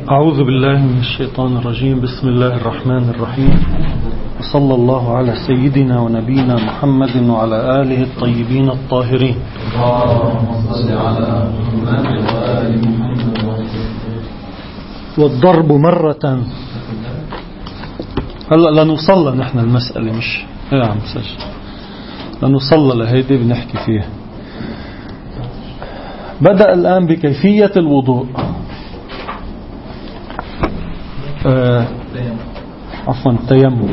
أعوذ بالله من الشيطان الرجيم. بسم الله الرحمن الرحيم، وصلى الله على سيدنا ونبينا محمد وعلى آله الطيبين الطاهرين. والضرب مرة. هلا لنوصل نحن المسألة، مش يا عم سجل، لنوصل لهيدي بنحكي فيها. بدأ الآن بكيفية الوضوء، عفوا التيمم.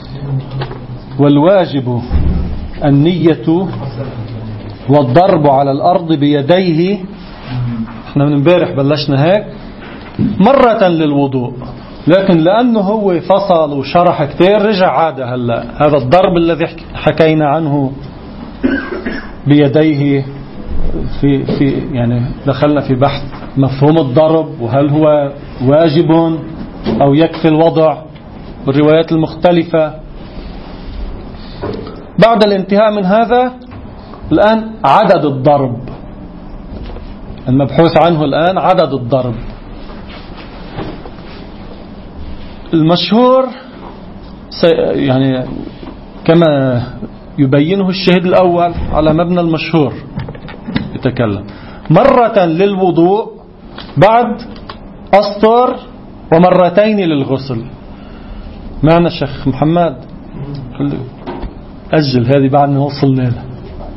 والواجب النية والضرب على الأرض بيديه. احنا من امبارح بلشنا هيك مرة للوضوء، لكن لأنه هو فصل وشرح كتير رجع عادة. هلا هذا الضرب الذي حكينا عنه بيديه في يعني دخلنا في بحث مفهوم الضرب، وهل هو واجب أو يكفي الوضع، والروايات المختلفة. بعد الانتهاء من هذا الآن عدد الضرب، المبحوث عنه الآن عدد الضرب. المشهور يعني كما يبينه الشهيد الأول على مبنى المشهور يتكلم مرة للوضوء بعد أسطر، ومرتين للغسل. معنى الشيخ محمد أجل هذه بعد ما وصلنا لها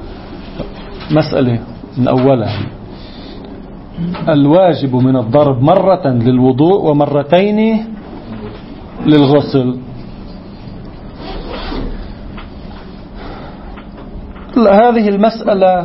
مسألة من أولها. الواجب من الضرب مرة للوضوء ومرتين للغسل. هذه المسألة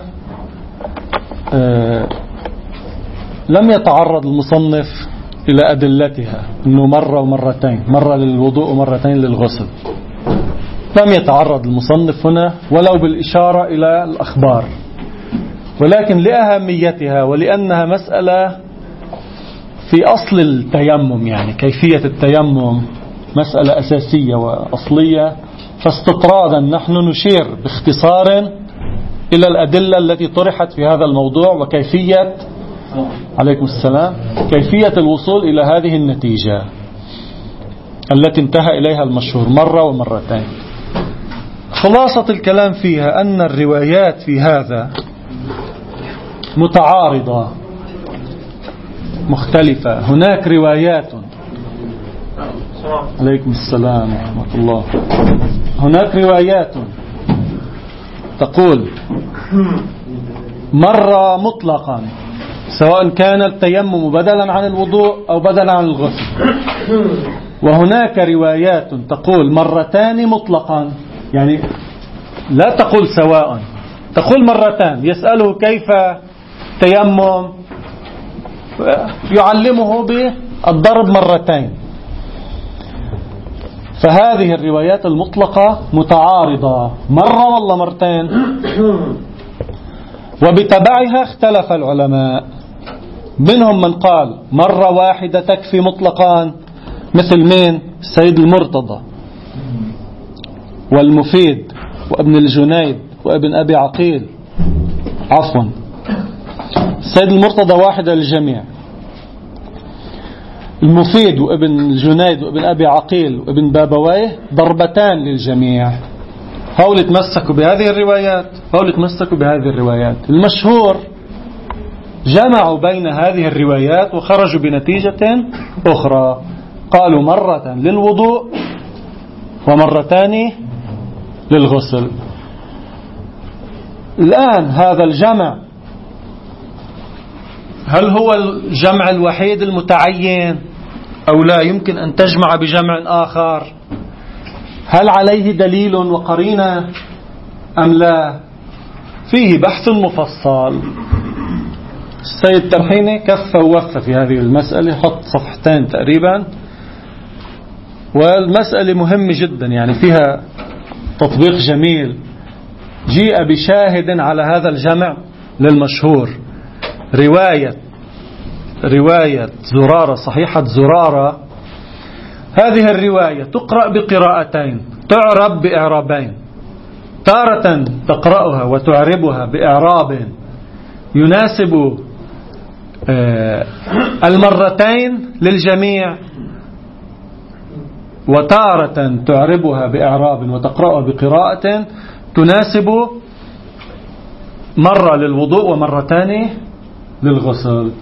لم يتعرض المصنف إلى أدلتها، أنه مرة ومرتين، مرة للوضوء ومرتين للغسل. لم يتعرض المصنف هنا ولو بالإشارة إلى الأخبار، ولكن لأهميتها ولأنها مسألة في أصل التيمم، يعني كيفية التيمم مسألة أساسية وأصلية، فاستطرادا نحن نشير باختصار إلى الأدلة التي طرحت في هذا الموضوع، وكيفية عليكم السلام كيفية الوصول إلى هذه النتيجة التي انتهى إليها المشهور مرة ومرتين. خلاصة الكلام فيها أن الروايات في هذا متعارضة مختلفة. هناك روايات عليكم السلام ورحمة الله، هناك روايات تقول مرة مطلقا، سواء كان التيمم بدلا عن الوضوء أو بدلا عن الغسل. وهناك روايات تقول مرتان مطلقا، يعني لا تقول سواء، تقول مرتان. يسأله كيف تيمم، يعلمه بالضرب مرتين. فهذه الروايات المطلقة متعارضة، مرة والله مرتين. وبتبعها اختلف العلماء، منهم من قال مرة واحدة تكفي مطلقان، مثل مين؟ السيد المرتضى والمفيد وابن الجنيد وابن أبي عقيل، عفوا السيد المرتضى واحدة للجميع، المفيد وابن الجنيد وابن أبي عقيل وابن بابويه ضربتان للجميع. هؤلاء تمسكوا بهذه الروايات، هؤلاء تمسكوا بهذه الروايات. المشهور جمعوا بين هذه الروايات وخرجوا بنتيجة أخرى، قالوا مرة للوضوء ومرتان للغسل. الآن هذا الجمع هل هو الجمع الوحيد المتعين أو لا يمكن أن تجمع بجمع آخر؟ هل عليه دليل وقرينة أم لا؟ فيه بحث مفصل. السيد ترحيني كف ووفى في هذه المسألة، حط صفحتين تقريبا، والمسألة مهمة جدا، يعني فيها تطبيق جميل. جيء بشاهد على هذا الجمع للمشهور، رواية زرارة، صحيحة زرارة. هذه الرواية تقرأ بقراءتين، تعرب بإعرابين. تارة تقرأها وتعربها بإعراب يناسب المرتين للجميع، وتارة تعربها بإعراب وتقرأها بقراءة تناسب مرة للوضوء ومرتان للغسل.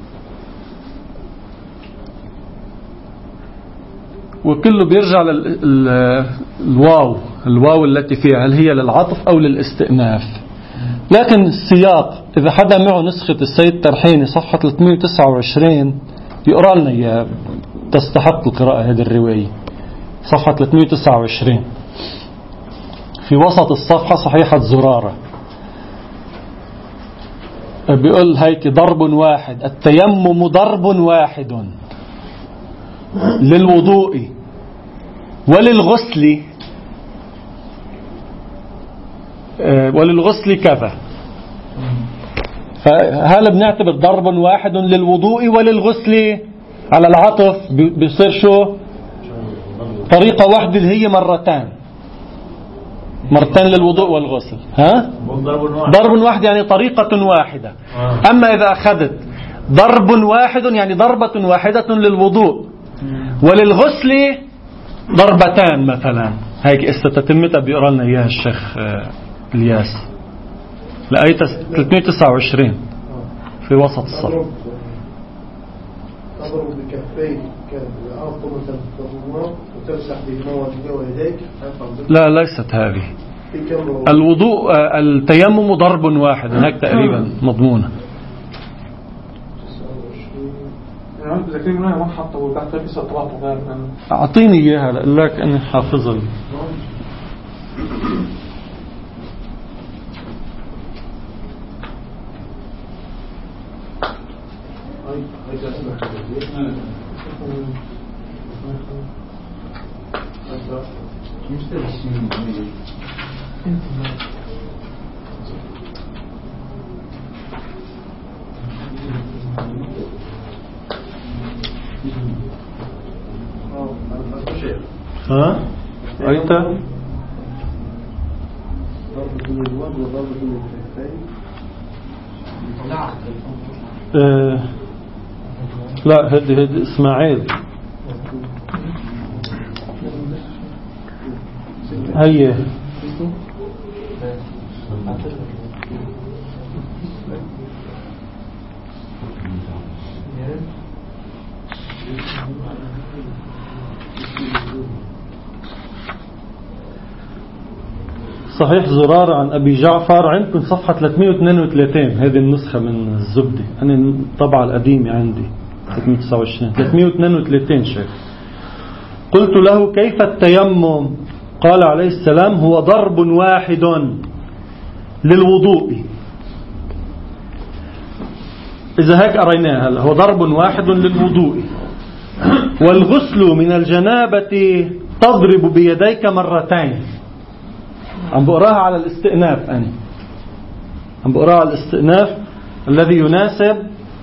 وكله بيرجع الواو التي فيها، هل هي للعطف أو للاستئناف. لكن السياق إذا حدا معه نسخة السيد ترحيني صفحة 329 يقرأ لنا إياه، تستحق القراءة هذه الرواية. صفحة 329 في وسط الصفحة صحيحة زرارة بيقول هيك: ضرب واحد، التيمم ضرب واحد للوضوء وللغسل كذا. فهل بنعتبر ضرب واحد للوضوء وللغسل على العطف بيصير شو؟ طريقة واحدة اللي هي مرتين للوضوء والغسل. ضرب واحد يعني طريقة واحدة. أما إذا أخذت ضرب واحد يعني ضربة واحدة للوضوء وللغسل ضربتان مثلا، هيك استتتمتها بيقرأ لنا إياها الشيخ الياس. لآية 329 في وسط الصف. تضرب بكفيك الأرض وتمسح بهما وجهك ويديك. لا، ليست هذه. الوضوء التيمم ضرب واحد، هناك تقريبا مضمونة. أعطيني إياها لك أني حافظها. ها؟ أنت؟ لا، هدي إسماعيل. هي صحيح زرار عن أبي جعفر عندكم صفحة 332. هذه النسخة من الزبدة، أنا الطبعة القديمة عندي 329 332 شيخ. قلت له: كيف التيمم؟ قال عليه السلام: هو ضرب واحد للوضوء. إذا هيك أريناها، هو ضرب واحد للوضوء، والغسل من الجنابة تضرب بيديك مرتين. عم بقراها على الاستئناف، أنا عم بقراها على الاستئناف الذي يناسب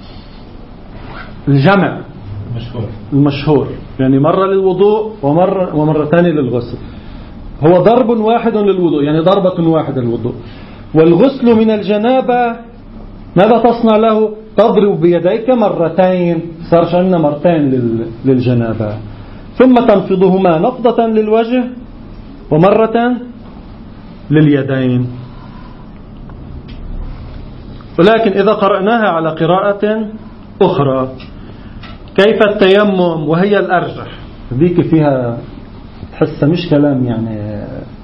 الجمع المشهور، يعني مرة للوضوء ومرتين للغسل. هو ضرب واحد للوضوء يعني ضربة واحدة للوضوء، والغسل من الجنابة ماذا تصنع له؟ تضرب بيديك مرتين، صار عندنا مرتين للجنابة، ثم تنفضهما نفضة للوجه ومرة لليدين. ولكن إذا قرأناها على قراءة أخرى: كيف التيمم؟ وهي الأرجح، ذيك فيها تحسها مش كلام يعني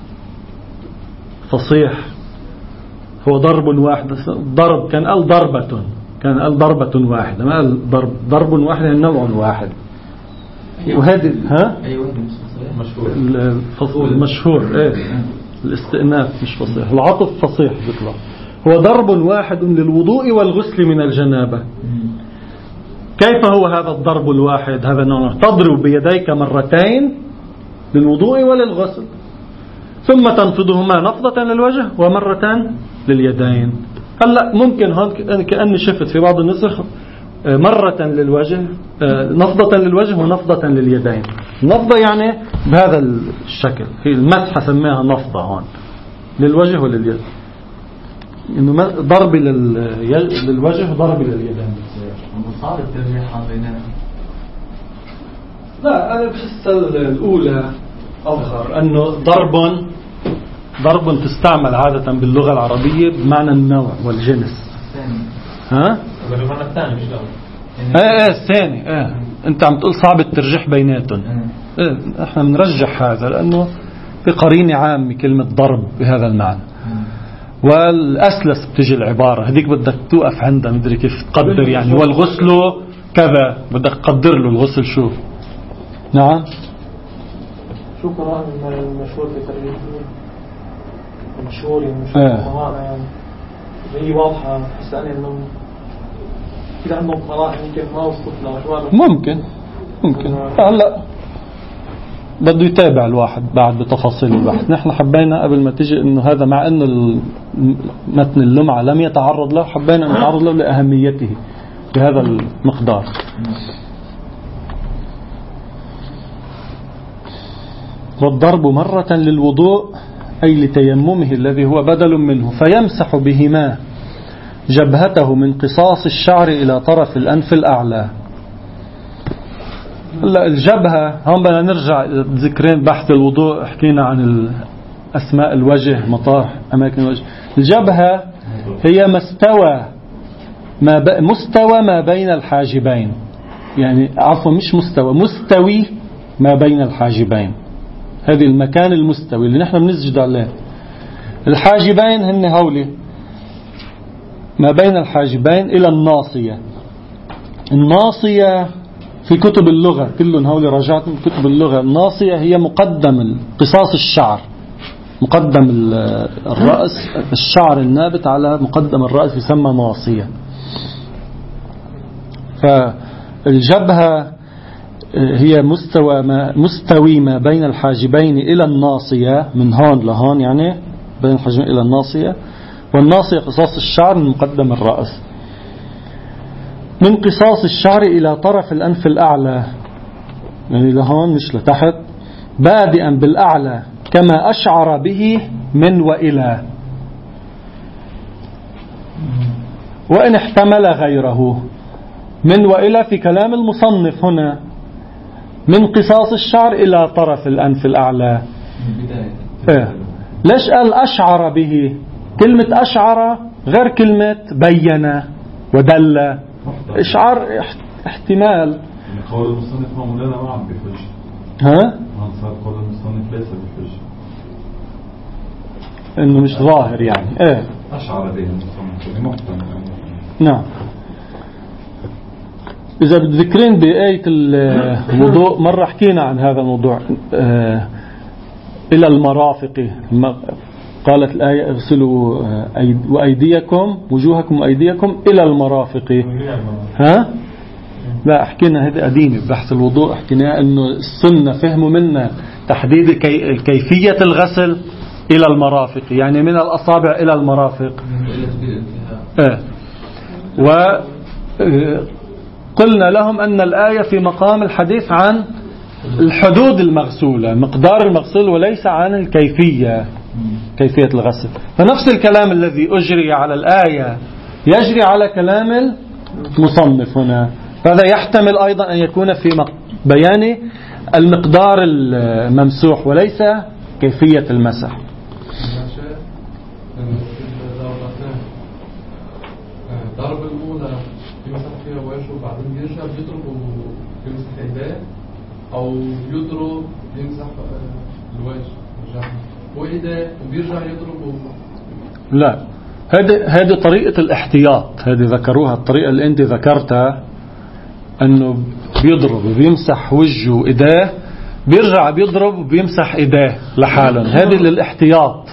فصيح. هو ضرب واحد، ضرب كان قال ضربة، كان قال ضربة واحدة، ما قال ضرب واحد يعني نوع واحد. وهذه المشهور ايه الاستئناف مش فصيح، العطف فصيح بيطلع. هو ضرب واحد للوضوء والغسل من الجنابة. كيف هو هذا الضرب الواحد؟ هذا نوع، تضرب بيديك مرتين للوضوء وللغسل، ثم تنفضهما نفضة للوجه ومرة لليدين. هلا ممكن هون كأني شفت في بعض النسخ مرة للوجه، نفضة للوجه ونفضة لليدين. نفضة يعني بهذا الشكل، هي المسحة سميها نفضة هون للوجه ولليد. إنه ضرب للوجه وضرب لليدين. صار الترجيح بيننا. لا أنا بحس الأولى أظهر أنه ضرب تستعمل عادة باللغة العربية بمعنى النوع والجنس. ها؟ بالمعنى الثاني مش الأول. الثاني أنت عم تقول صعب الترجيح بيناتهم. احنا بنرجح هذا لأنه في قرينة عامة كلمة ضرب بهذا المعنى. والأسلس بتجي العبارة هذيك بدك توقف عندها مدري كيف تقدر يعني والغسل كذا بدك تقدر له الغسل شو. نعم. شو قراءة المشهور في ترجيح المشهور يعني هي واضحة بس أنا إنه كده عندهم قراءة يمكن ما وصلت لها ممكن هلا بده يتابع الواحد بعد بتفاصيل البحث. نحن حبينا قبل ما تيجي إنه هذا مع إنه متن اللمعة لم يتعرض له حبينا نتعرض له لأهميته بهذا المقدار. والضرب مرة للوضوء أي لتيممه الذي هو بدل منه فيمسح بهما جبهته من قصاص الشعر إلى طرف الأنف الأعلى. هلا الجبهة هون بدنا نرجع ذكرين بحث الوضوء حكينا عن أسماء الوجه مطاح أماكن الوجه. الجبهة هي مستوى ما بين الحاجبين يعني عفوا مش مستوي ما بين الحاجبين. هذه المكان المستوي اللي نحن بنسجد عليه. الحاجبين هن هولي ما بين الحاجبين إلى الناصية. الناصية في كتب اللغة كلهم هولي رجعت من كتب اللغة. الناصية هي مقدم قصاص الشعر مقدم الرأس الشعر النابت على مقدم الرأس يسمى ناصية. فالجبهة هي مستوي ما بين الحاجبين إلى الناصية من هون لهون يعني بين الحاجبين إلى الناصية. والناصية قصاص الشعر من مقدم الرأس من قصاص الشعر إلى طرف الأنف الأعلى يعني لهون مش لتحت بادئا بالأعلى كما أشعر به من وإلى وإن احتمل غيره. من وإلى في كلام المصنف هنا من قصاص الشعر إلى طرف الأنف الأعلى. ليش قال أشعر به؟ كلمة أشعر غير كلمة بين ودل. إشعار احتمال. قول المصنف ما مولانا ما عم بيحج. ها؟ صار قول المصنف ليس بيحج. إنه مش ظاهر يعني. أشعر به المصنف محتمل. نعم. إذا بتذكرين بآية الوضوء مرة حكينا عن هذا الموضوع إلى المرافق. قالت الآية اغسلوا وأيديكم وجوهكم وأيديكم إلى المرافق. ها؟ لا حكينا هذه قديمة بحث الوضوء حكينا أنه السنة فهموا منا تحديد كيفية الغسل إلى المرافق يعني من الأصابع إلى المرافق. وقلنا لهم أن الآية في مقام الحديث عن الحدود المغسولة مقدار المغسول وليس عن الكيفية كيفية الغسل. فنفس الكلام الذي أجري على الآية يجري على كلام المصنف هنا. فهذا يحتمل أيضا أن يكون في بيان المقدار الممسوح وليس كيفية المسح. ضرب الأولى يمسح فيها ويشه وبعدين يرجع بيضرب ويمسح إيديه أو يضرب يمسح الوجه وإيديه وبيرجع يضرب لا هذه طريقة الاحتياط. هذه ذكروها الطريقة اللي أنت ذكرتها أنه بيضرب وبيمسح وجهه وإيديه بيرجع بيضرب وبيمسح إيديه لحاله. هذه للاحتياط.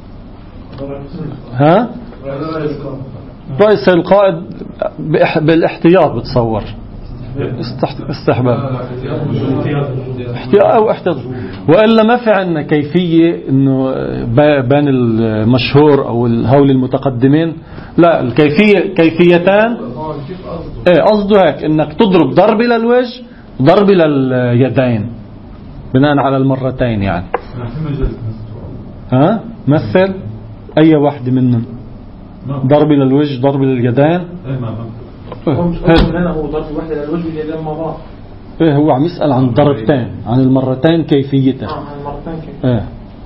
ها؟ رئيس القائد بالاحتياط بتصور استحباب احتياط أو احتياط. وإلا ما في عنا كيفية إنه بين المشهور أو الهول المتقدمين. لا الكيفية كيفيتان. قصده هيك إنك تضرب ضرب إلى الوجه ضرب إلى اليدين بناء على المرتين يعني. ها مثل أي واحدة منهم ضرب للوجه ضرب لليدين. ايه ما هو مش قصده هنا هو ضرب واحدة للوجه واليدين مع بعض. ايه هو عم يسأل عن الضربتين، عن المرتين كيفيتها. عن المرتين كيف. ايه.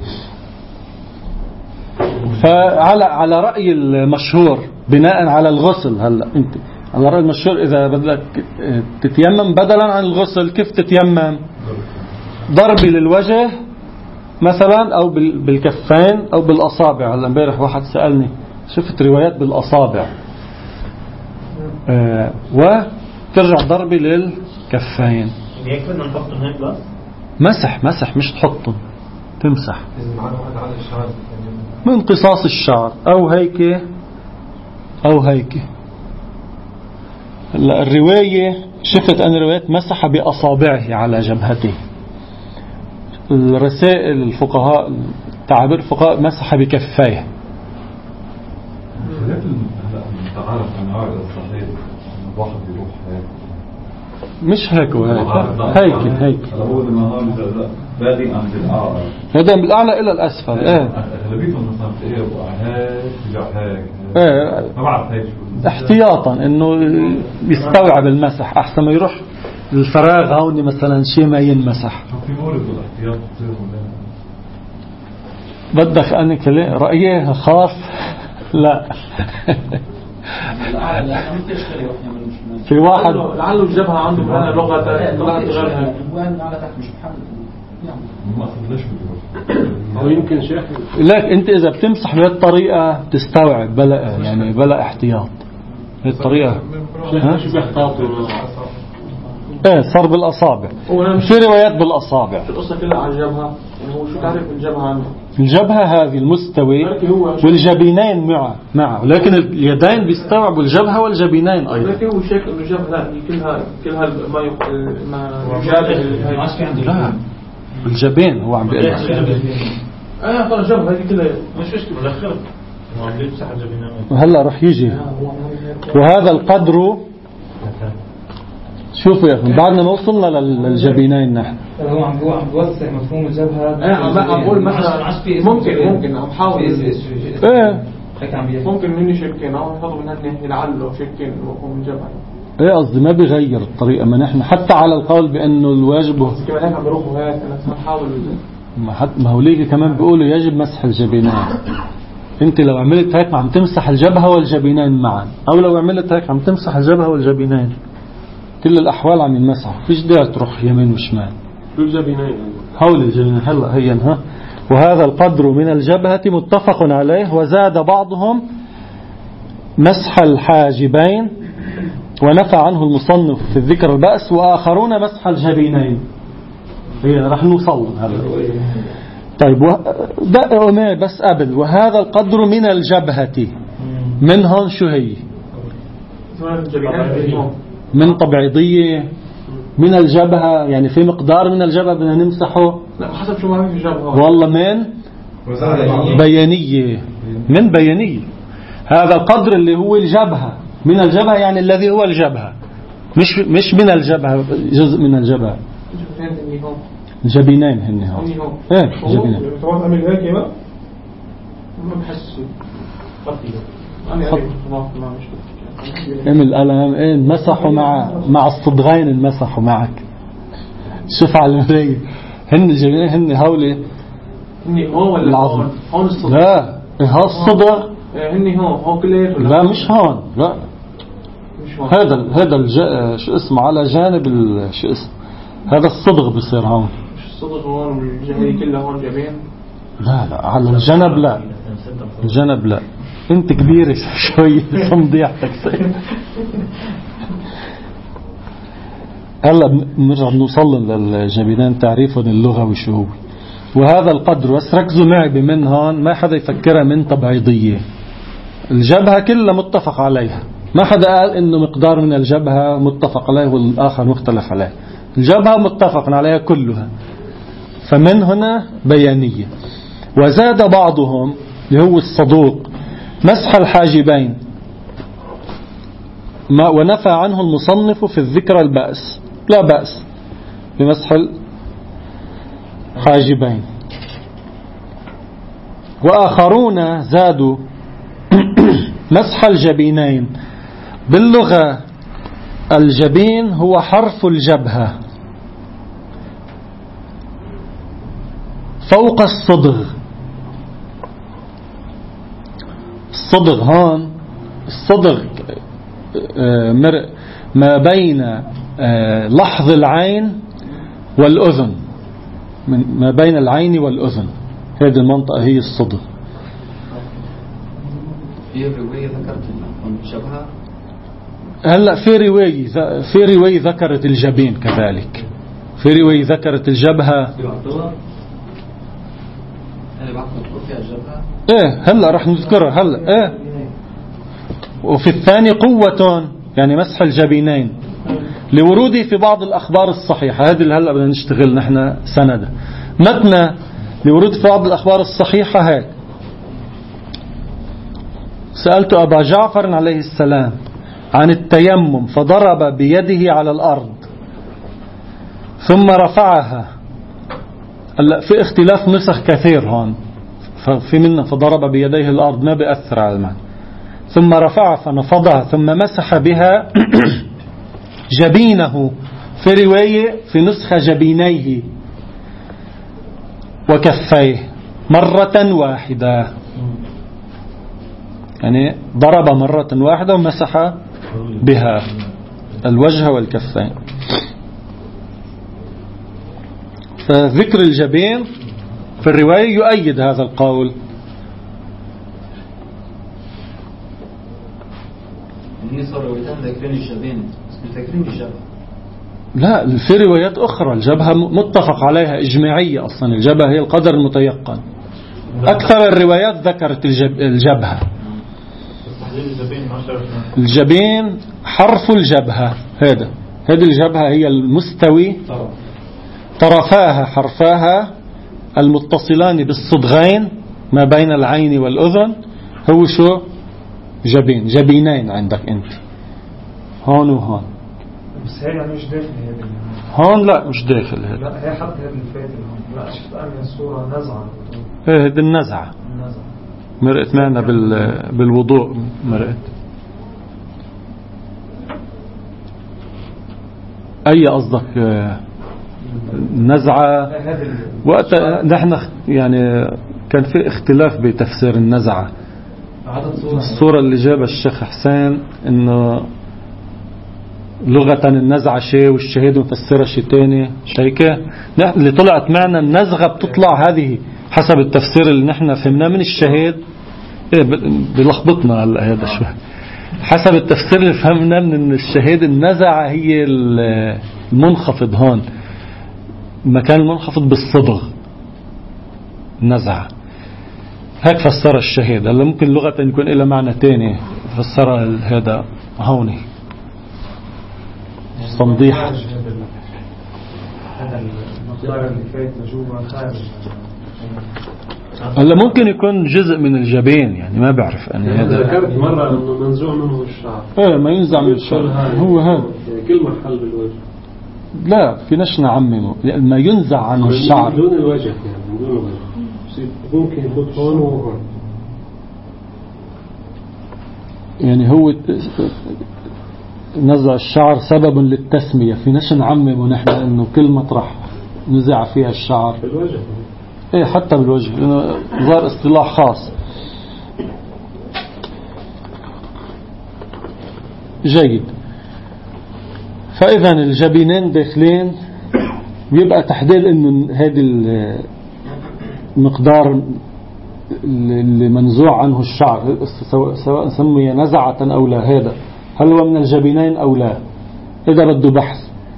فعلى رأي المشهور بناء على الغسل، هلا انت على رأي المشهور إذا بدك تتيمم بدلا عن الغسل كيف تتيمم؟ ضربي للوجه مثلا أو بالكفين أو بالأصابع. هلا امبارح واحد سألني شفت روايات بالأصابع، وترجع ضربي للكفين. يكفي ان نحطهم هيك بس مسح مش تحطهم، تمسح من قصاص الشعر أو هيك أو هيك. هلا الرواية شفت أنا روايات مسح بأصابعه على جبهته. الرسائل الفقهاء تعبير الفقهاء مسح بكفيه. هلا تعرف أنا عارف الصحيح الواحد يروح هيك مش هيك هيك أول النهار بادئ عند الأعلى هذا من الأعلى إلى الأسفل. أغلبيتهم مثلا تلاقيه هيك يرجع هيك ما بعرف هيك احتياطا إنه يستوعب المسح أحسن ما يروح الفراغ هوني مثلا شيء ما ينمسح. في مورد الاحتياط بدك أنا رأيه خاص لا في واحد لعله الجبهة عنده كمان لغة غيرها. ما أخذ ليش بده أو يمكن شيخ لك أنت إذا بتمسح بهذه الطريقة تستوعب بلا احتياط. هذه الطريقة صار بالأصابع. في روايات بالأصابع. القصة كلها على الجبهة. هو شو تعرف الجبهة عنده؟ الجبهة هذه المستوي والجبينين معه، لكن اليدين بيستوعبوا الجبهة والجبينين أيضا. لكن هو شكل إنه الجبهة كلها ما يشابه. لا الجبين هو عم بيقول. طلع الجبهة هذه كلها مش مشكلة بالأخير ما عم بيمسح الجبينين. وهلا رح يجي وهذا القدر. شوفوا يا أخي بعدنا ما وصلنا للجبينين نحن. هو عم بوسع مفهوم الجبهة. عم بقول مثلا ممكن عم حاول ممكن مني شكين أو نحطه من هالناحية لعله شكين مفهوم الجبهة. قصدي ما بيغير الطريقة ما نحن حتى على القول بأنه الواجب كمان هيك عم بيروحوا هيك أنا نحاول ما هو ليك كمان بيقولوا يجب مسح الجبينين. انت لو عملت هيك عم تمسح الجبهة والجبينين معا، او لو عملت هيك عم تمسح الجبهة والجبينين. كل الأحوال عم ينمسح، فيش داعي تروح يمين وشمال. الجبينين حول الجبينين. هلا هي وهذا القدر من الجبهة متفق عليه. وزاد بعضهم مسح الحاجبين ونفى عنه المصنف في الذكر البأس، وآخرون مسح الجبينين. هي رح نوصل هذا. طيب دققوا معي بس قبل. وهذا القدر من الجبهة من هون شو هي؟ من طبيعية من الجبهة، يعني في مقدار من الجبهة بدنا نمسحه. لا حسب شو ما في الجبهة. والله من بيانية. من بيانية. هذا القدر اللي هو الجبهة من الجبهة، يعني الذي هو الجبهة مش من الجبهة جزء من الجبهة. الجبينين هن هون. جبينين. طبعا أعمل هيك بقى ما بحس اعمل قلم مسحوا مع الصدغين المسحوا معك. شوف على المراية هن الجبينين هن هولي هون ولا العظم. هون الصدغ. لا ها الصدغ هن هون كليته. لا مش هون. لا هذا شو اسمه على جانب شو اسمه هذا الصدغ بصير هون. مش الصدغ هون والجبهة كلها هون جبين. لا على الجنب لا. الجنب لا. انت كبير شوي صمديحتك سيء. هلا بنرجع نوصل للجبينين تعريفهم اللغوي شو هو. وهذا القدر بس ركزوا معي بمن هون ما حدا يفكرها من تبعيضية. الجبهة كلها متفق عليها، ما حدا قال انه مقدار من الجبهة متفق عليه والآخر مختلف عليه. الجبهة متفق عليها كلها، فمن هنا بيانية. وزاد بعضهم اللي هو الصدوق مسح الحاجبين ونفى عنه المصنف في الذكر البأس. لا بأس بمسح الحاجبين. وآخرون زادوا مسح الجبينين باللغة الجبين هو حرف الجبهة فوق الصدغ. الصدغ هون الصدغ ما بين لحظ العين والأذن، ما بين العين والأذن، هذه المنطقة هي الصدغ. في رواية ذكرت الجبهة. هلا في رواية ذكرت الجبين كذلك، في رواية ذكرت الجبهة. ايه هلا رح نذكرها هلا. ايه وفي الثاني قوة يعني مسح الجبينين لوروده في بعض الأخبار الصحيحة. هذه اللي هلا بدنا نشتغل نحن سندة متن لورود في بعض الأخبار الصحيحة. هيك سألت أبا جعفر عليه السلام عن التيمم فضرب بيده على الأرض ثم رفعها. هلا في اختلاف نسخ كثير هون، في منا فضرب بيديه الأرض ما بيأثر على المعنى، ثم رفعها فنفضها ثم مسح بها جبينه. في رواية في نسخة جبينيه وكفيه مرة واحدة، يعني ضرب مرة واحدة ومسح بها الوجه والكفين. فذكر الجبين في الرواية يؤيد هذا القول. لا في روايات أخرى الجبهة متفق عليها إجماعية، أصلا الجبهة هي القدر المتيقن. أكثر الروايات ذكرت الجبهة. الجبين حرف الجبهة، هذه الجبهة هي المستوي، طرفاها حرفاها المتصلان بالصدغين ما بين العين والأذن. هو شو جبين، جبينين عندك أنت هون وهون. بس هي يعني مش داخل هون، لا مش داخل هذا. لا هي حتى هذا الفاتر هون. لا شفت أنا الصورة نزعة. ايه هذه النزعة مرقت معنا بالوضوء مرقت. أي قصدك نزعة؟ وقت نحن يعني كان في اختلاف بتفسير النزعة. الصورة اللي جابها الشيخ حسين انه لغة النزعة شيء والشهيد مفسرها شيء تاني شيكة. اللي طلعت معنا النزغة بتطلع هذه حسب التفسير اللي نحن فهمناه من الشهيد. ايه بلخبطنا هلا هذا شوي. حسب التفسير اللي فهمناه من الشهيد النزعة هي المنخفض هون، المكان المنخفض بالصدغ النزعة. هيك فسر الشهيد. هلا ممكن لغة يكون إلى معنى تاني فسرها هذا هوني صنديح. هذا المقدار اللي فات مجوبة خارج. هلا ممكن يكون جزء من الجبين يعني ما بعرف أنا. هذا ذكرت مرة إنه منزوع منه الشعر. إيه ما ينزع من الشعر هو هذا. يعني كل محل بالوجه. لا في ناش نعممه ما ينزع عنه الشعر. من دون الوجه يعني من دون الوجه. ممكن يكون هون وهون. يعني هو نزع الشعر سبب للتسمية. في ناش نعممه نحن إنه كل مطرح نزع فيها الشعر. بالوجه. ايه حتى بالوجه لأنه ظهر اصطلاح خاص. جيد. فإذا الجبينين داخلين يبقى تحديد انه هذا المقدار اللي منزوع عنه الشعر سواء سمي نزعة او لا، هذا هل هو من الجبينين او لا، اذا بده بحث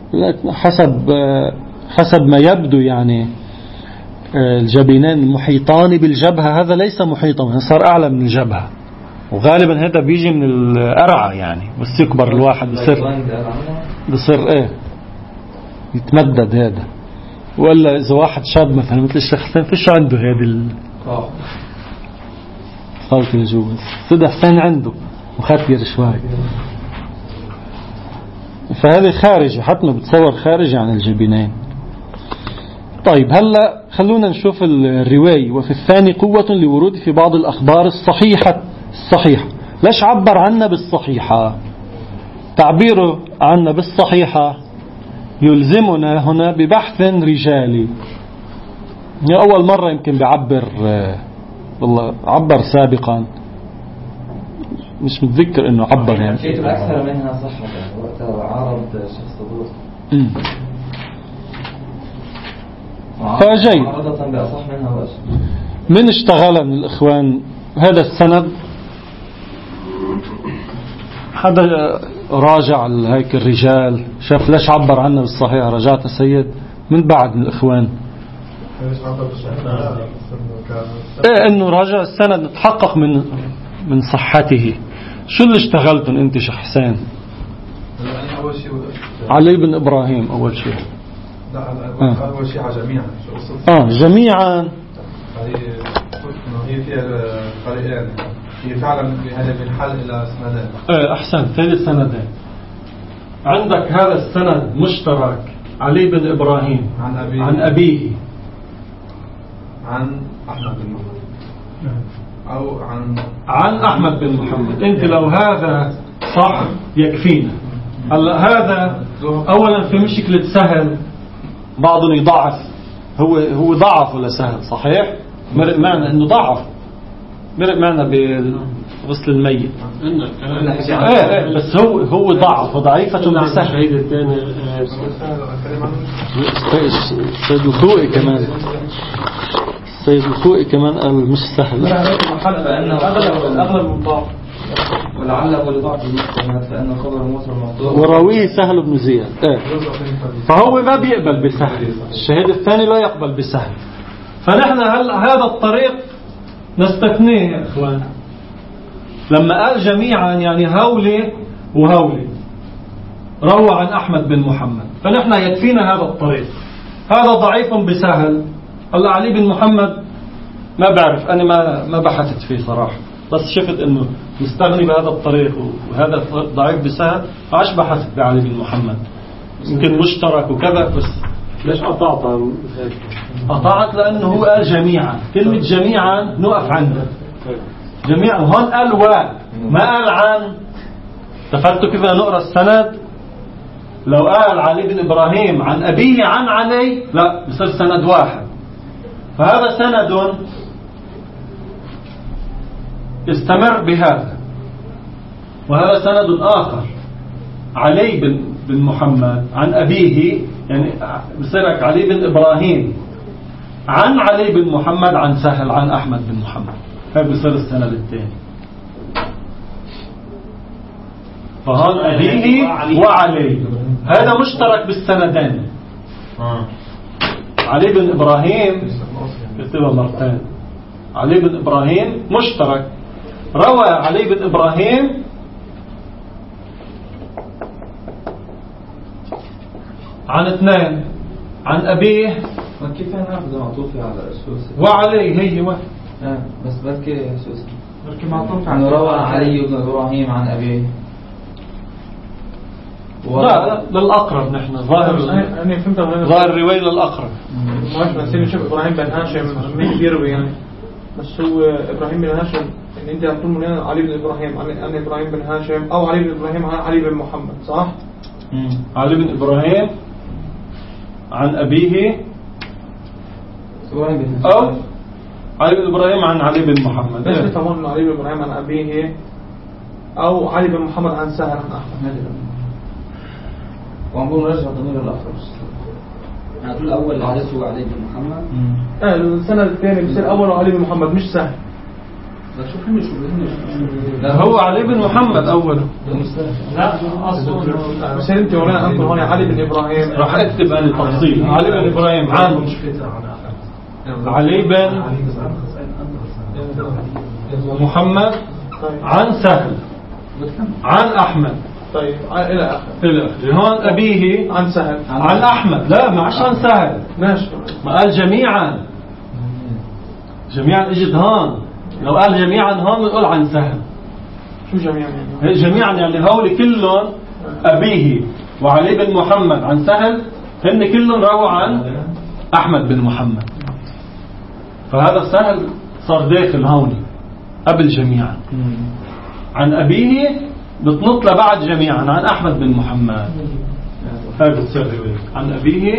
حسب ما يبدو. يعني الجبينين محيطان بالجبهة، هذا ليس محيطا، صار أعلى من الجبهة، وغالبا هذا بيجي من الأرعى يعني. بس يكبر الواحد بصير ايه يتمدد هذا. ولا إذا واحد شاب مثلا مثل الشيخ حسين فيش عنده هذه خلط الجوز، سيدة حسين عنده مخاتير شوي. فهذه خارجة حتى ما بتصور خارجة عن الجبينين. طيب هلا خلونا نشوف الرواية. وفي الثاني قوة لورود في بعض الأخبار الصحيحة ليش عبر عنا بالصحيحة؟ تعبيره عنا بالصحيحة يلزمنا هنا ببحث رجالي. أول مرة يمكن بيعبر، والله عبر سابقا مش متذكر انه عبر يعني شيء اكثر منها صحة وقت عارض شخص صدوق فجيد. معارضة بأصح منها وأشد. من اشتغل من الإخوان هذا السند؟ حدا راجع هيك الرجال شاف ليش عبر عنه بالصحيح؟ رجعت السيد من بعد من الإخوان ايه انه راجع السند نتحقق من صحته. شو اللي اشتغلتن انت شيخ حسين؟ علي بن ابراهيم اول شيء. اول شيء على جميعا. جميعا. هي فيها طريقين، هي فعلا هذا بنحل الى سندين. احسن، ثالث سندين. عندك هذا السند مشترك علي بن ابراهيم عن ابيه عن احمد بن محمد او عن احمد بن محمد. انت لو هذا صح يكفينا. هلا هذا اولا في مشكلة سهل، بعضهم يضعف. هو ضعف ولا سهل؟ صحيح مرق معنا انه ضعف، مرق معنا بغسل الميت. بس هو ضعف وضعيفة بسهل. السيد الخوئي كمان، السيد الخوئي كمان قال مش سهل. فإنه أغلب مضاف ولعله لضعف المسلمات فإنه خبر موسى الموضوع وراويه سهل بن زياد. فهو ما بيقبل بسهل، الشهيد الثاني لا يقبل بسهل. فنحن هذا الطريق نستثنيه يا إخوان. لما قال جميعا يعني هولي وهولي روى عن أحمد بن محمد، فنحن يكفينا هذا الطريق. هذا ضعيف بسهل. الله علي بن محمد ما بعرف، أنا ما بحثت فيه صراحة، بس شفت إنه مستغني بهذا الطريق وهذا ضعيف بسهل، فعش بحثت بعلي بن محمد يمكن مشترك وكذا. بس ليش قطعت هيك؟ قطعت لأنه هو قال جميعا. كلمة جميعا نقف عندها. جميعا هون قال ما قال عن. تفرتوا كيف نقرأ السند؟ لو قال علي بن إبراهيم عن أبيه عن علي لا بصير سند واحد. فهذا سند استمر بهذا، وهذا سند آخر علي بن محمد عن أبيه، يعني بصيرك علي بن إبراهيم عن علي بن محمد عن سهل عن أحمد بن محمد. هذا بصير السند الثاني. فهون أبيه وعلي هذا مشترك بالسندين. علي بن إبراهيم كتبها مرتين. علي بن إبراهيم مشترك، روى علي بن إبراهيم عن اثنين عن أبيه. كيف نعرف معطوفة على السوسي وعلي هي بس بركي سوسي بركي معطوفة عنه روى علي بن إبراهيم عن أبيه. لا للأقرب نحن ظاهر الرواية للأقرب. ماشي بس نشوف إبراهيم بن هاشم مين بيروي يعني، بس هو إبراهيم بن هاشم إن أنت هتقول من هنا علي بن إبراهيم عن إبراهيم بن هاشم أو علي بن إبراهيم عن علي بن محمد صح؟ علي بن إبراهيم عن أبيه أو علي بن إبراهيم عن علي بن محمد. ليش تفهمون إنه علي بن إبراهيم عن أبيه أو علي بن محمد عن سهل عن أحمد؟ وعنقول رجع ضمير الآخر يعني كل أول الحديث هو علي بن محمد. السنة الثانية بصير أول علي بن محمد مش سهل. لا هو علي بن محمد أوله. لا بس أنت ولا أنت هون علي بن إبراهيم. راح أكتب أنا التفصيل. علي بن إبراهيم عن علي بن محمد عن سهل عن أحمد. طيب إلى آخر. هون أبيه عن سهل عن أحمد. لا ما عش عن سهل. ماشي. ما قال جميعا. جميعا اجد هون. لو قال جميعا هون بنقول عن سهل. شو جميعا يعني؟ جميعا يعني هول كلهم أبيه وعلي بن محمد عن سهل هن كلهم رووا عن أحمد بن محمد. فهذا سهل صار داخل هون قبل جميعا. عن أبيه بتنط لبعد جميعا عن أحمد بن محمد. هذا بتصير رواية عن أبيه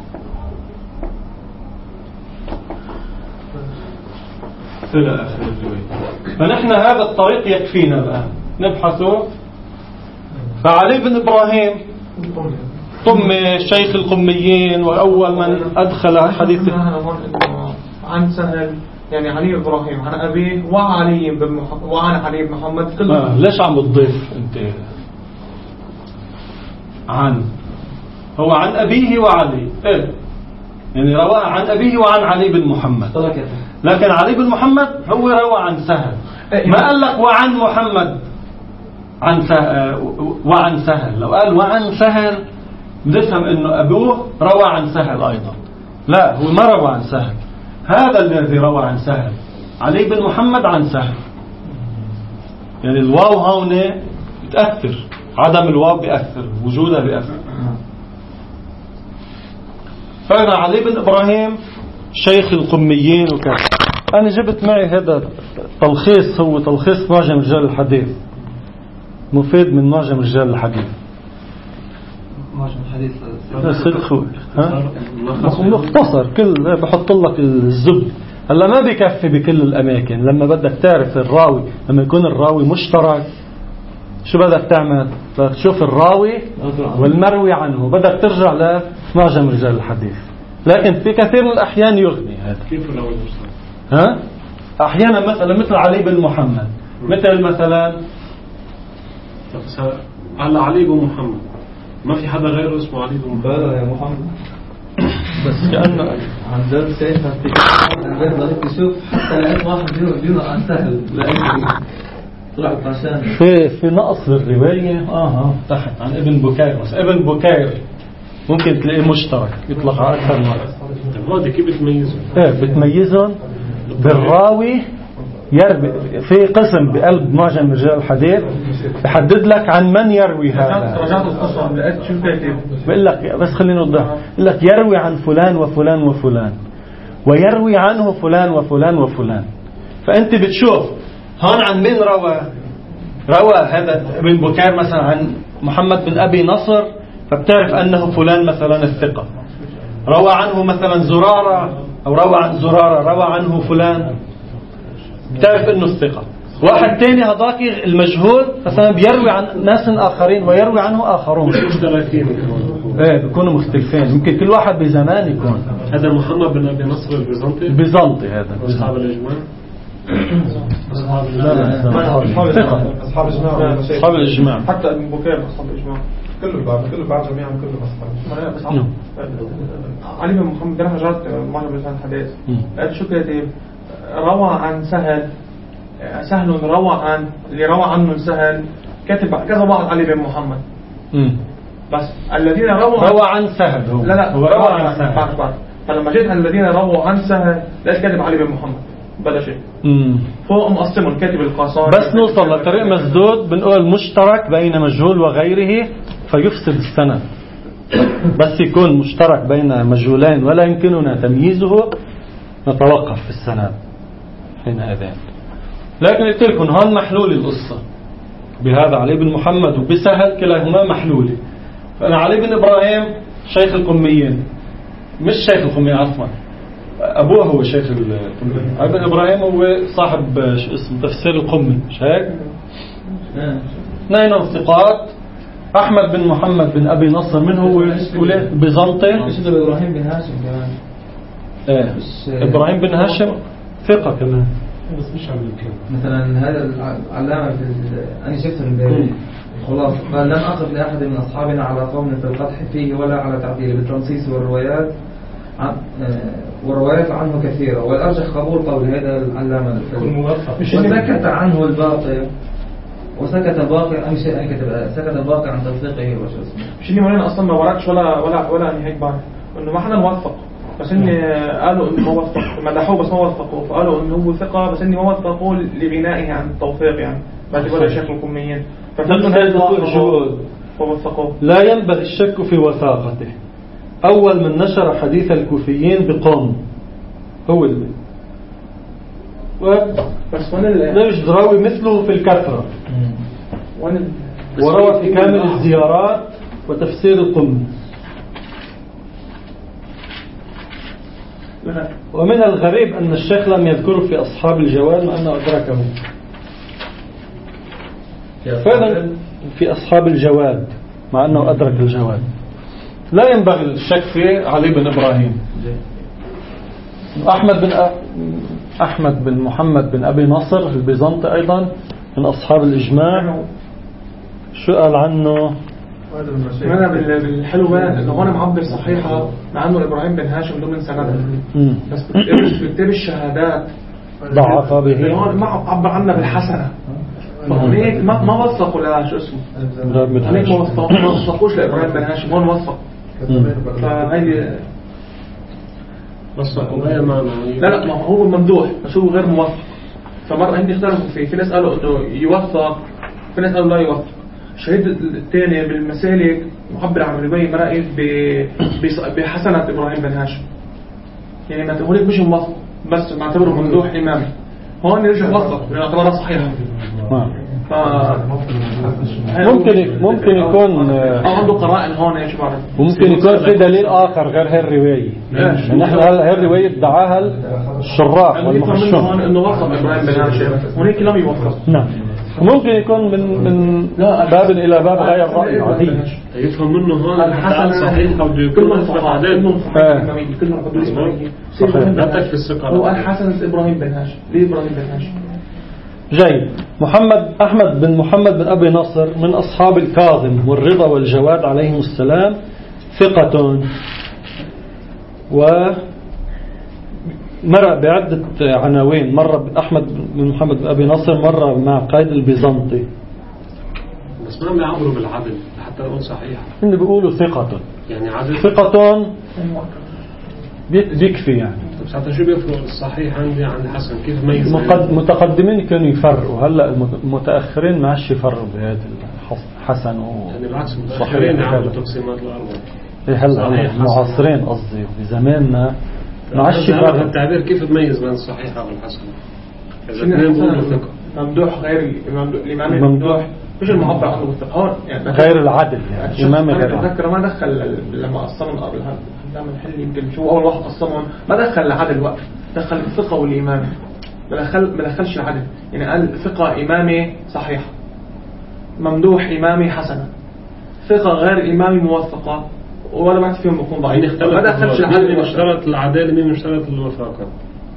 إلى آخر الرواية. فنحن هذا الطريق يكفينا الآن نبحثه. فعلي بن إبراهيم قمي شيخ القميين وأول من أدخل حديث عن سهل يعني علي بن إبراهيم عن أبيه وعلي بن محمد وعن علي بن محمد كلهم. ليش عم بتضيف أنت عن؟ هو عن أبيه وعلي إيه؟ يعني روى عن أبيه وعن علي بن محمد، لكن علي بن محمد هو روى عن سهل. ما قال لك وعن محمد عن سهل وعن سهل. لو قال وعن سهل بنفهم انه ابوه روى عن سهل ايضا. لا، هو ما روى عن سهل، هذا الذي روى عن سهل علي بن محمد عن سهل. يعني الواو هون بتأثر، عدم الواو بيأثر، وجودها بيأثر. فأنا علي بن إبراهيم شيخ القميين وكذا. أنا جبت معي هذا تلخيص، هو تلخيص معجم رجال الحديث، مفيد من معجم رجال الحديث. معجم الحديث مختصر، كل بحط لك الزبد. هلا ما بيكفي بكل الأماكن. لما بدك تعرف الراوي، لما يكون الراوي مشترك، شو بدك تعمل؟ بدك تشوف الراوي والمروي عنه، بدك ترجع لمعجم رجال الحديث. لكن في كثير من الأحيان يغني هذا. كيف الراوي المشترك؟ أحيانا مثل علي بن محمد، مثلا هلا علي بن محمد ما في حدا غيره اسمه علي بن محمد. بلا يا محمد بس كأنه عن ذلك سيفها في البيت ضليت تشوف حتى لقيت واحد دينه عن سهل طلع قشان في نقص بالرواية تحت عن ابن بكير مثلا. ابن بكير ممكن تلاقيه مشترك يطلق على أكثر مرة. هذا كيف بتميزهم؟ بتميزهم بالراوي. في قسم بقلب معجم رجال الحديث بحدد لك عن من يروي هذا. رجعت القصة لقيت شو كاتب بقول لك بس خلينا نوضح. بقول لك يروي عن فلان وفلان وفلان، ويروي عنه فلان وفلان وفلان. فأنت بتشوف هون عن مين روى هذا ابن بكير مثلا عن محمد بن أبي نصر، فبتعرف أنه فلان مثلا الثقة. روى عنه مثلا زرارة، أو روى عن زرارة روى عنه فلان، بتعرف انه الثقة. واحد تاني هذاك المجهول مثلا بيروي عن ناس آخرين ويروي عنه آخرون، بيكونوا مختلفين. يمكن كل واحد بزمان يكون. هذا محمد بن أبي نصر البيزنطي هذا أصحاب الإجماع. أصحاب الإجماع. حتى ابن بكير أصحاب الإجماع كله بعد جميعا كله أصحاب. علي بن محمد ده رجعت معجم رجال الحديث لقيت شو كاتب روى عن سهل روى عن اللي روى عنه سهل كاتب كذا بعض علي بن محمد. بس الذين روى عن سهل هو. لا هو روى عن سهل بعد. فلما جيت الذين رووا عن سهل لقيت كاتب علي بن محمد بلا شيء. فوق مقسمه الكاتب القاصر. بس نوصل لطريق مسدود بنقول مشترك بين مجهول وغيره فيفسد السند. بس يكون مشترك بين مجهولين ولا يمكننا تمييزه نتوقف في السند حينئذ. لكن قلت لكم هون محلول القصة بهذا علي بن محمد وبسهل كلاهما محلولة. فأنا علي بن إبراهيم شيخ القميين، مش شيخ القميين عفوا، أبوه هو شيخ القميين. علي بن إبراهيم هو صاحب اسم تفسير القمي، مش هيك؟ اثنين ثقات. أحمد بن محمد بن أبي نصر من هو بيزنطي. إبراهيم بن هاشم كمان. إبراهيم بن هاشم ثقة كمان، بس مش عم يمكن. مثلا هذا العلامة أنا شفته من خلاص قال لم أقف لأحد من أصحابنا على قول في القدح فيه ولا على تعديله بالتنصيص والروايات عنه كثيرة، والأرجح قبول قول هذا العلامة وسكت عنه الباقي وسكت الباقي. أنا شيء أنا كتب سكت الباقي عن توثيقه وشو اسمه. مش إني مولانا أصلا ما وراكش ولا أني هيك بعد إنه ما حدا موثق، بس إني قالوا إنه ما وثق، مدحوه بس ما وثقوا، فقالوا إنه هو ثقة بس إني ما وثقوا لبنائه عن التوثيق يعني بعد ولا شيخ القميين. فكانوا هذا ووثقوه. لا ينبغي الشك في وثاقته. أول من نشر حديث الكوفيين بقوم هو اللي بس مش راوي مثله في الكثرة. وروى في كامل الزيارات وتفسير القم. ومن الغريب أن الشيخ لم يذكره في أصحاب الجواد مع أنه أدركه. فعلا في أصحاب الجواد مع أنه أدرك الجواد. لا ينبغي الشك في علي بن إبراهيم. أحمد بن محمد بن أبي نصر البيزنطي أيضا من أصحاب الإجماع. شو قال عنه؟ أنا بالحلو بقى إنه أنا معبر صحيحة مع إنه إبراهيم بن هاشم ضمن سندها، بس في كتاب الشهادات ضعف به، ما عبر عنها بالحسنة. فهنيك ما وثقوا لا شو اسمه، هنيك ما وثقوش لإبراهيم بن هاشم، هون وثق. فهي لا ما هو ممدوح بس هو غير موثق. فمرة عندي اختلفوا فيه، في ناس قالوا إنه يوثق، في ناس قالوا لا يوثق. الشهيد الثاني بالمسالك معبر عن رواية مرائد بحسنة إبراهيم بن هاشم، يعني ما هونيك مش موثق بس معتبره ممدوح إمامي، هون يرجع موثق لأن اعتبرها صحيحة. ممكن يكون عنده قرائن هون يا شباب، ممكن يكون في دليل آخر غير هاي الرواية. نحن هاي الرواية ادعاها الشراح والمحشون إنه وثق إبراهيم بن هاشم، هونيك لم يوثق. نعم. ممكن يكون من باب إلى باب غير رأي عادي يفهم منه هون الحسن صحيح أو كلهم صحيحين كلهم بدون إسماعيل لا تكفي الثقة. هو الحسن إبراهيم بن هاشم. ليه إبراهيم بن هاشم؟ جيد. أحمد بن محمد بن أبي نصر من أصحاب الكاظم والرضا والجواد عليهم السلام، ثقة، ومرة بعدة عناوين. مرة أحمد بن محمد بن أبي نصر مرة مع قائد البيزنطي، بس ما بيعبروا بالعدل حتى نقول صحيح، إن بيقولوا ثقة، يعني عدل ثقة بيكفي يعني. طب ساعتها شو بيفرق الصحيح عندي عن الحسن؟ كيف ميز؟ متقدمين كانوا يفرقوا، هلا المتأخرين ما عادش يفرقوا بهذا الحسن يعني بالعكس المتأخرين عملوا تقسيمات الأربعة. هلا المعاصرين قصدي بزماننا ما عادش يفرقوا. التعبير كيف تميز بين الصحيحة والحسن؟ إذا ممدوح غير الإمام ممدوح مش المعبر عنه بالثقة يعني غير العدل، يعني إمامي غير العدل. أتذكر ما دخل لما قسمهم قبل هذا دائما الحل يمكن شو أول واحد قسمهم ما دخل العدل وقت، دخل الثقة والإمام، ما دخلش العدل. يعني قال ثقة إمامي صحيح، ممدوح إمامي حسنة، ثقة غير إمامي موثقة، ولا بعد فيهم بكون ضعيف. ما دخلش العدل. مين اشترط العدالة مين اشترط الوفاقة؟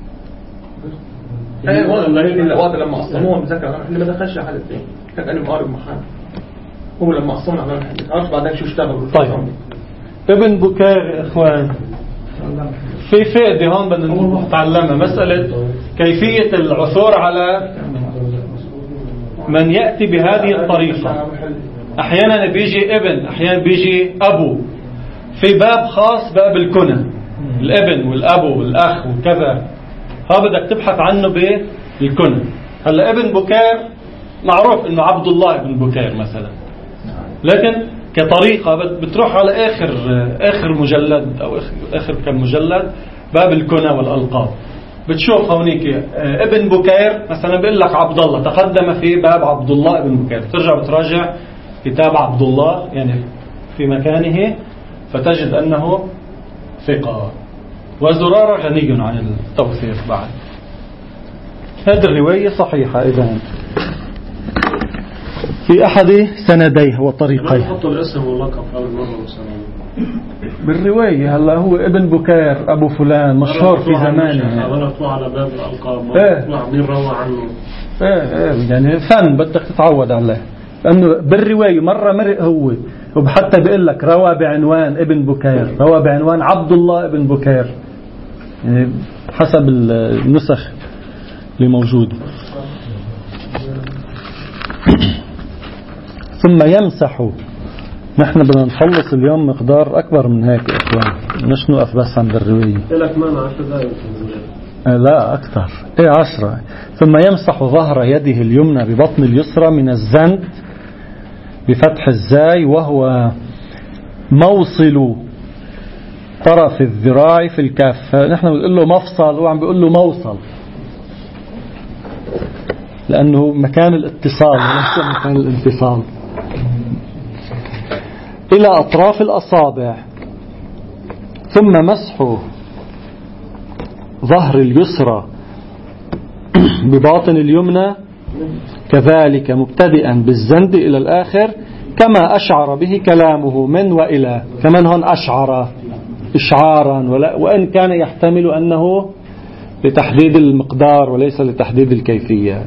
الوقت لما قسموهم بذكر اللي ما دخلش العدل فيه كان أنا مقارب محامي، هو لما قسمنا على الحديث عرفت بعدين شو اشتغلوا. طيب ابن بكير إخوان في فائدة هون بدنا نتعلمها، مسألة كيفية العثور على من يأتي بهذه الطريقة. أحيانا بيجي ابن، أحيانا بيجي أبو، في باب خاص باب الكنى، الابن والأبو والأخ وكذا، ها بدك تبحث عنه بالكنى. هلا ابن بكير معروف انه عبد الله ابن بكير مثلا، لكن كطريقة بتروح على آخر مجلد أو آخر كم مجلد باب الكنى والألقاب، بتشوف هونيك ابن بكير مثلا بيقول لك عبد الله تقدم في باب عبد الله ابن بكير، ترجع بتراجع كتاب عبد الله يعني في مكانه فتجد أنه ثقة. وزرارة غني عن التوثيق بعد. هذه الرواية صحيحة إذن في أحد سنديه وطريقيه. نحطوا الاسم واللقب أول مرة وسلام بالرواية. هلا هو ابن بكير أبو فلان مشهور في زمانه، ولا طلع على باب الألقاب مين روى عنه. يعني فن بدك تتعود عليه، لأنه بالرواية مرة مرق هو وحتى بيقول لك روى بعنوان ابن بكير، روى بعنوان عبد الله ابن بكير، يعني حسب النسخ اللي موجودة. ثم يمسح. نحن بدنا نخلص اليوم مقدار أكبر من هيك يا إخوان، مش نوقف بس عند الرواية. لك مانع 10 دقائق. لا أكثر 10. ثم يمسح ظهر يده اليمنى ببطن اليسرى من الزند بفتح الزاي، وهو موصل طرف الذراع في الكف. نحن بنقول له مفصل وعم بيقول له موصل، لأنه مكان الاتصال وليس مكان الانفصال. إلى أطراف الأصابع، ثم مسح ظهر اليسرى بباطن اليمنى كذلك مبتدئا بالزند إلى الآخر كما أشعر به كلامه من وإلى. كمان هون أشعر إشعارا، وإن كان يحتمل أنه لتحديد المقدار وليس لتحديد الكيفية.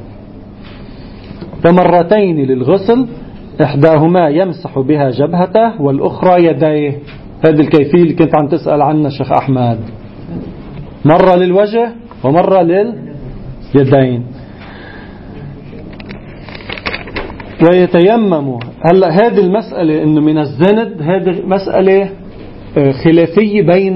ومرتين للغسل، إحداهما يمسح بها جبهته والأخرى يديه. هذه الكيفية اللي كنت عم تسأل عنها الشيخ أحمد، مرة للوجه ومرة لليدين. ويتيمم. هلأ هذه المسألة إنه من الزند، هذه مسألة خلافية بين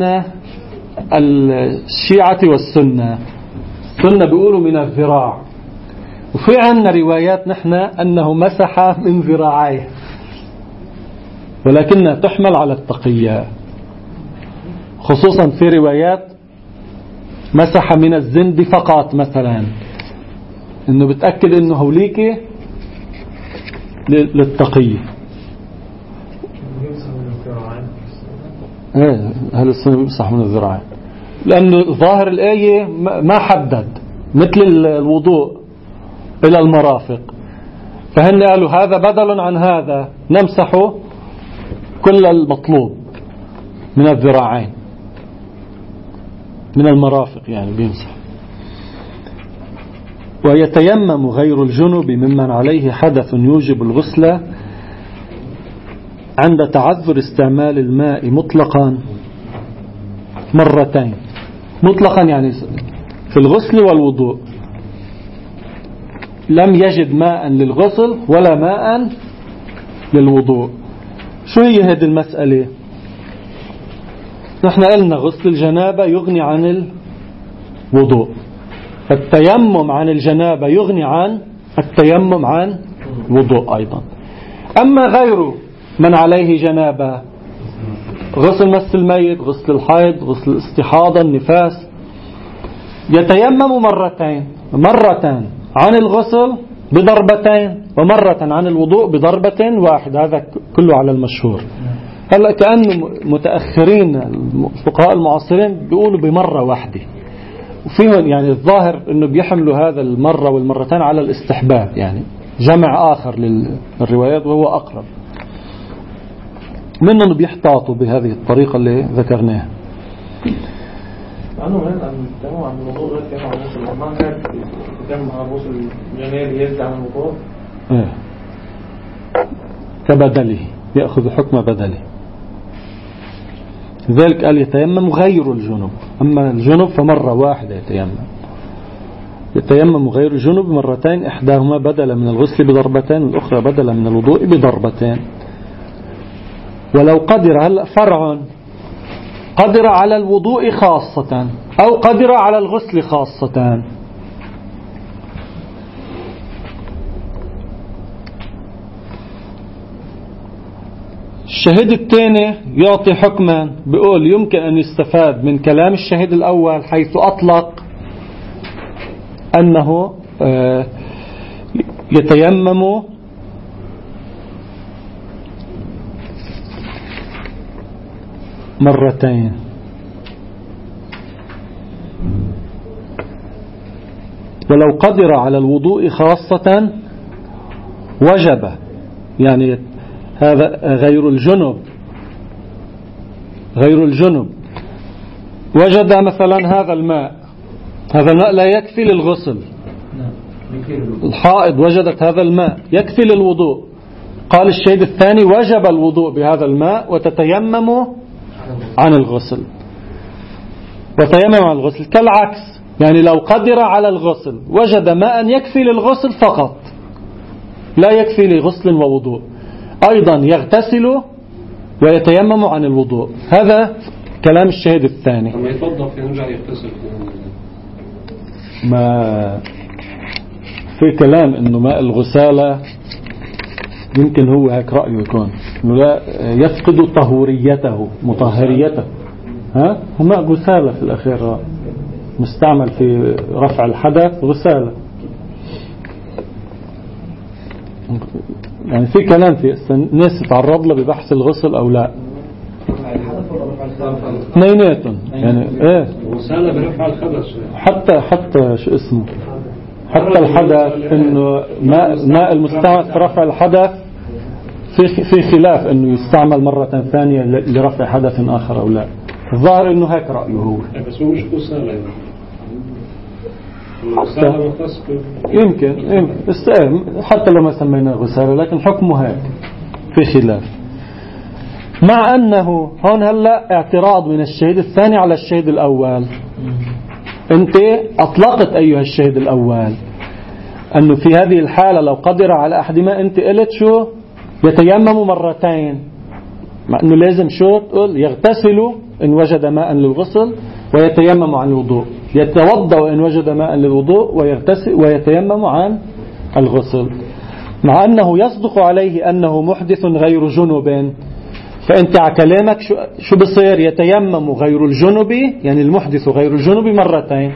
الشيعة والسنة. السنة بيقولوا من الذراع، وفي عنا روايات نحن أنه مسح من ذراعيه، ولكنها تحمل على التقية، خصوصا في روايات مسح من الزند فقط، مثلا إنه بتأكد إنه هوليك للتقية. هل السنة بيمسح من الذراعين؟ لأنه ظاهر الآية ما حدد، مثل الوضوء إلى المرافق، فهن قالوا هذا بدل عن هذا، نمسح كل المطلوب من الذراعين، من المرافق يعني بيمسح. ويتيمم غير الجنب ممن عليه حدث يوجب الغسل عند تعذر استعمال الماء مطلقا مرتين. مطلقا يعني في الغسل والوضوء، لم يجد ماء للغسل ولا ماء للوضوء. شو هي هذه المسألة؟ نحن قلنا غسل الجنابة يغني عن الوضوء، التيمم عن الجنابة يغني عن التيمم عن الوضوء أيضا. أما غيره من عليه جنابة، غسل مس الميت، غسل الحيض، غسل الاستحاضة، النفاس، يتيمم مرتين، مرة عن الغسل بضربتين ومرة عن الوضوء بضربة واحدة. هذا كله على المشهور. هلأ كأنه متأخرين الفقهاء المعاصرين بيقولوا بمرة واحدة، وفيهم يعني الظاهر انه بيحملوا هذا المرة والمرتين على الاستحباب، يعني جمع آخر للروايات وهو أقرب منهم، بيحتاطوا بهذه الطريقة اللي ذكرناها. لأنه هنا التيمم عن الوضوء غير التيمم عن الغسل، ما كان التيمم عن الغسل الجنابي يزيد عن الوضوء كبدله، يأخذ حكم بدله. لذلك قال يتيمم غير الجنب، أما الجنب فمرة واحدة يتيمم غير الجنب مرتين، إحداهما بدلا من الغسل بضربتين والأخرى بدلا من الوضوء بضربتين. ولو قدر، هلأ فرع، قدر على الوضوء خاصة أو قدر على الغسل خاصة. الشهيد الثاني يعطي حكما، بيقول يمكن أن يستفاد من كلام الشهيد الأول حيث أطلق أنه يتيمم مرتين. ولو قدر على الوضوء خاصة وجب، يعني هذا غير الجنب، غير الجنب وجد مثلا هذا الماء لا يكفي للغسل، الحائض وجدت هذا الماء يكفي للوضوء، قال الشهيد الثاني وجب الوضوء بهذا الماء وتتيمم عن الغسل، وتيمم عن الغسل. كالعكس، يعني لو قدر على الغسل وجد ماء يكفي للغسل فقط لا يكفي لغسل ووضوء، أيضا يغتسل ويتيمم عن الوضوء. هذا كلام الشهيد الثاني. لما يتوضأ يرجع يغتسل، ما في كلام انه ماء الغسالة يمكن هو هيك رأيه يكون انه لا يفقد طهوريته مطهريته. هو ماء غسالة في الأخير، مستعمل في رفع الحدث غسالة. يعني في كلام في الناس تتعرض له ببحث الغسل أو لا. اثنيناتهم يعني ايه وسالة برفع الخبث حتى شو اسمه حتى الحدث انه ماء المستعمل في رفع الحدث في خلاف انه يستعمل مرة ثانية لرفع حدث اخر او لا. الظاهر انه هيك رأيه هو. بس هو مش وسالة يمكن حتى لو ما سميناه غسالة لكن حكمه هيك في خلاف. مع أنه هون هلأ اعتراض من الشهيد الثاني على الشهيد الأول. أنت أطلقت أيها الشهيد الأول أنه في هذه الحالة لو قدر على أحدهما أنت قلت شو يتيمم مرتين، مع أنه لازم شو تقول يغتسل إن وجد ماء للغسل ويتيمم عن الوضوء، يتوضأ إن وجد ماء للوضوء ويغتسل ويتيمم عن الغسل. مع أنه يصدق عليه أنه محدث غير جنب، فأنت على كلامك شو بصير يتيمم غير الجنب، يعني المحدث غير الجنب مرتين.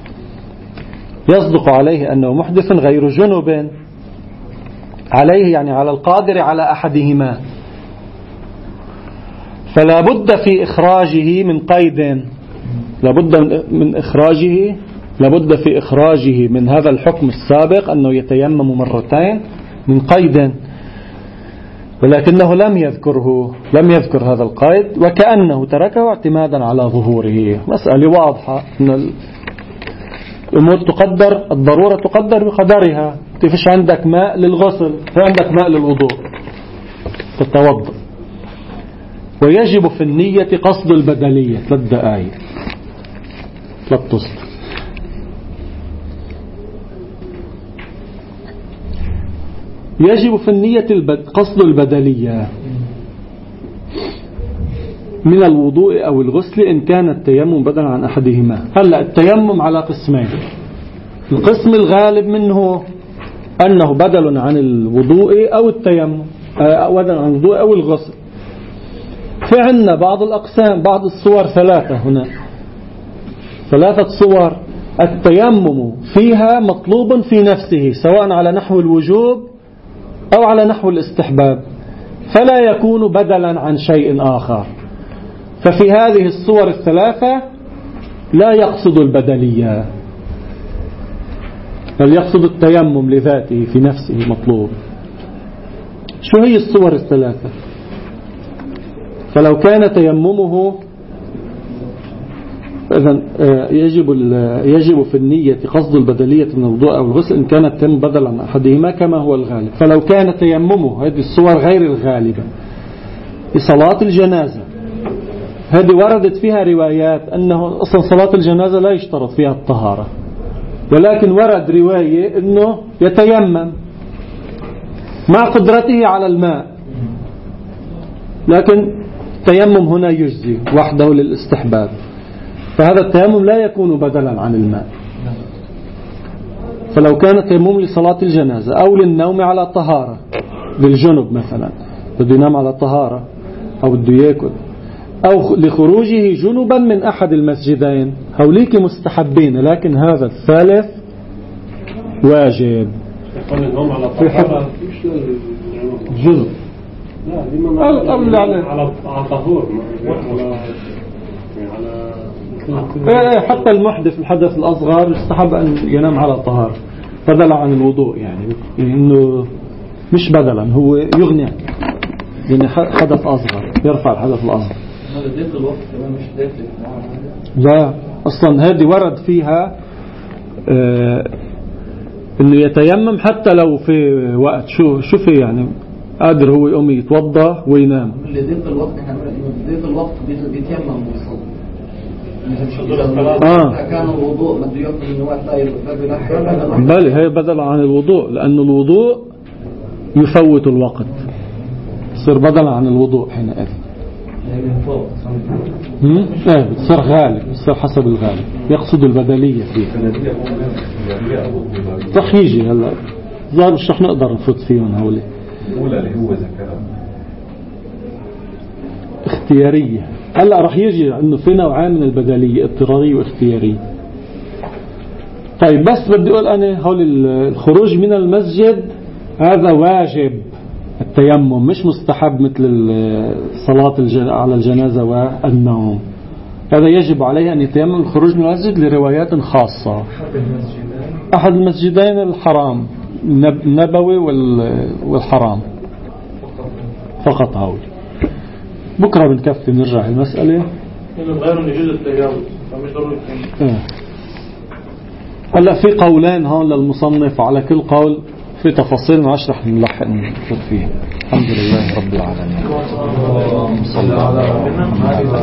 يصدق عليه أنه محدث غير جنب، عليه يعني على القادر على أحدهما، فلا بد في إخراجه من قيد، لابد في إخراجه من هذا الحكم السابق أنه يتيمم مرتين من قيد، ولكنه لم يذكر هذا القيد، وكأنه تركه اعتمادا على ظهوره. مسألة واضحة أن الأمور تقدر، الضرورة تقدر بقدرها. تفش عندك ماء للغسل فعندك ماء للوضوء تتوضأ. ويجب في النية قصد البدلية. 3 دقائق 3 أسطر. يجب في النية قصد البدلية من الوضوء أو الغسل إن كان التيمم بدلا عن أحدهما. هلأ التيمم على قسمين. القسم الغالب منه أنه بدل عن الوضوء أو التيمم، بدل عن الوضوء أو الغسل. في عندنا بعض الأقسام، بعض الصور 3 هنا، 3 صور التيمم فيها مطلوب في نفسه، سواء على نحو الوجوب أو على نحو الاستحباب، فلا يكون بدلا عن شيء آخر. ففي هذه الصور 3 لا يقصد البدلية، بل يقصد التيمم لذاته في نفسه مطلوب. شو هي الصور 3؟ فلو كان تيممه إذن يجب في النية قصد البدلية من الوضوء أو الغسل إن كانت تم بدلا عن أحدهما كما هو الغالب. فلو كان تيممه، هذه الصور غير الغالبة، لصلاة الجنازة، هذه وردت فيها روايات أنه أصلا صلاة الجنازة لا يشترط فيها الطهارة، ولكن ورد رواية أنه يتيمم مع قدرته على الماء، لكن التيمم هنا يجزي وحده للاستحباب. فهذا التيمم لا يكون بدلا عن الماء. فلو كان التيمم لصلاة الجنازة أو للنوم على طهارة، للجنب مثلا بده ينام على طهارة أو بده يأكل، أو لخروجه جنبا من أحد المسجدين، هوليك مستحبين، لكن هذا الثالث واجب. النوم على طهارة مش جنب على طهور، حتى المحدث الحدث الأصغر يستحب أن ينام على طهارة بدلا عن الوضوء، يعني إنه مش بدلا، هو يغني يعني حدث أصغر، يرفع الحدث الأصغر. هذا ذات الوقت كمان مش داخل. لا أصلا هذه ورد فيها إنه يتيمم حتى لو في وقت شو في يعني قادر هو يقوم يتوضأ وينام. اللي ذات الوقت ذات الوقت بيتيمم ويصلي. كان الوضوء بده يأخذ من وقت بل هي بدل عن الوضوء، لأن الوضوء يفوت الوقت، يصير بدل عن الوضوء حينئذ. بتصير غالب، بتصير حسب الغالب، يقصد البدلية فيه. رح يجي هلا ظاهر مش رح نقدر نفوت فيهم هولي. الأولى اللي هو ذكرها اختيارية. هلا رح يجي انه في نوعين من البدلية، اضطرارية واختيارية. طيب بس بدي اقول انا هول الخروج من المسجد هذا واجب التيمم، مش مستحب مثل الصلاة على الجنازة والنوم. هذا يجب عليه أن يتيمم الخروج من المسجد لروايات خاصة. أحد المسجدين الحرام، النبوي والحرام فقط. هؤلاء بكرة بنكفي نرجع المسألة. غير يجوز التجاوز فمش ضروري. هلا في قولين هون للمصنف، على كل قول في تفاصيل ما أشرح نلحق نفوت فيه. الحمد لله رب العالمين.